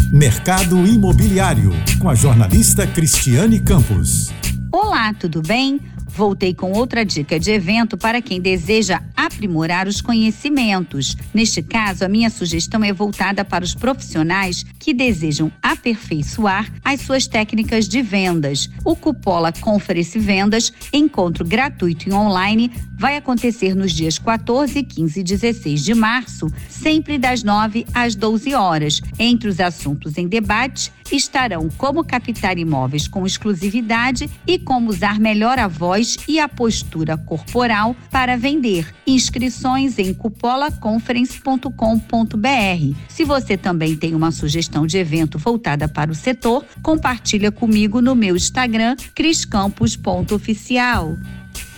Mercado Imobiliário, com a jornalista Cristiane Campos. Olá, tudo bem? Voltei com outra dica de evento para quem deseja aprimorar os conhecimentos. Neste caso, a minha sugestão é voltada para os profissionais que desejam aperfeiçoar as suas técnicas de vendas. O Cupola Conference Vendas, encontro gratuito e online, vai acontecer nos dias 14, 15 e 16 de março, sempre das 9 às 12 horas. Entre os assuntos em debate estarão como captar imóveis com exclusividade e como usar melhor a voz e a postura corporal para vender. Inscrições em cupolaconference.com.br. Se você também tem uma sugestão de evento voltada para o setor, compartilha comigo no meu Instagram, criscampos.oficial.